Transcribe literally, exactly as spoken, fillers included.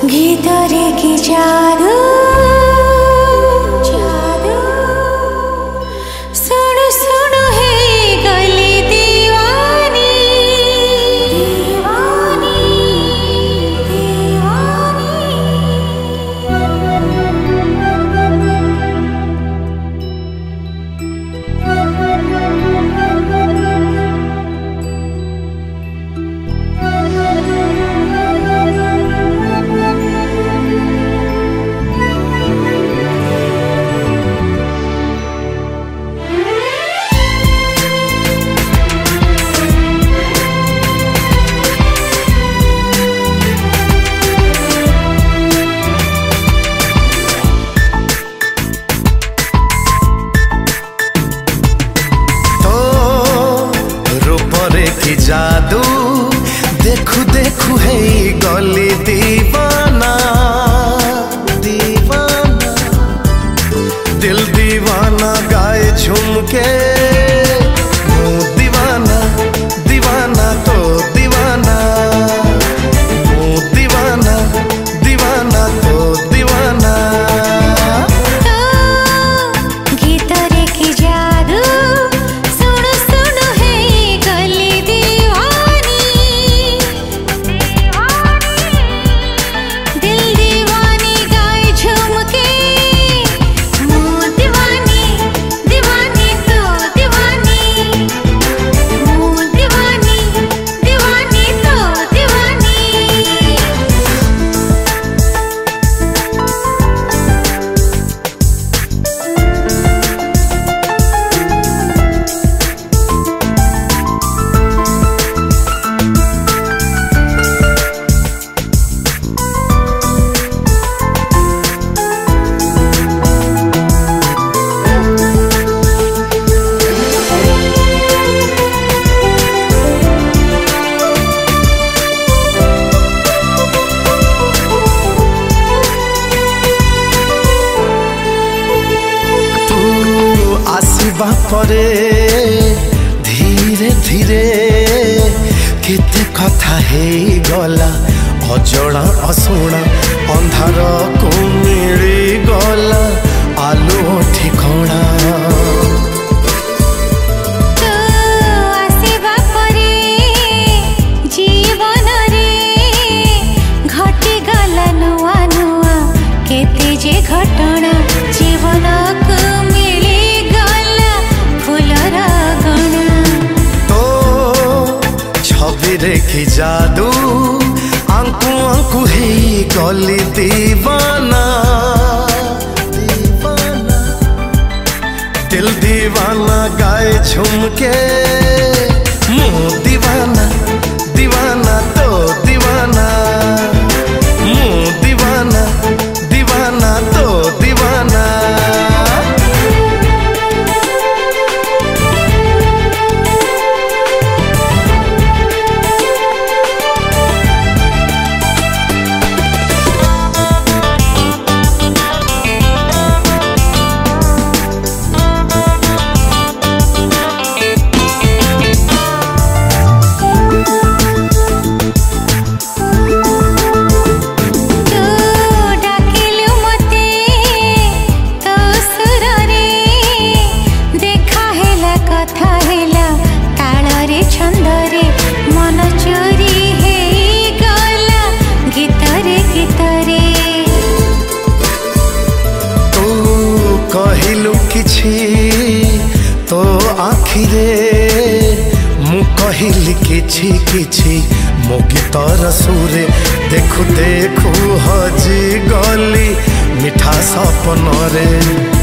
गीतरे की जादू जादू सुन सुन है गली दीवानी दीवानी की जादू देखू देखू है गली दीवाना दीवाना दिल दीवाना गाए झुमके दीवाना दीवाना तो दीवाना दीवाना दीवाना तो दीवाना गीतरे की जादू सुन सुन है गली आसवा परे धीरे धीरे केते कथा हे गला अजड़ा असुणा अंधार को मिली गला आलू ठिकणा जे घटना जीवन को मिली गला फूलर गणा तो छवि रे की जादू आंकु आंकु है गली दीवाना दीवाना दिल दीवाना गाए झुमके मुँह दीवाना दीवाना तो दीवाना मुँह दीवाना दीवाना तो दीवाना कहिलु किछि तो आखिरे मु कहिली किछि किछि मो गीतर सुरे देखु देखु हजी गली मिठा सपन रे।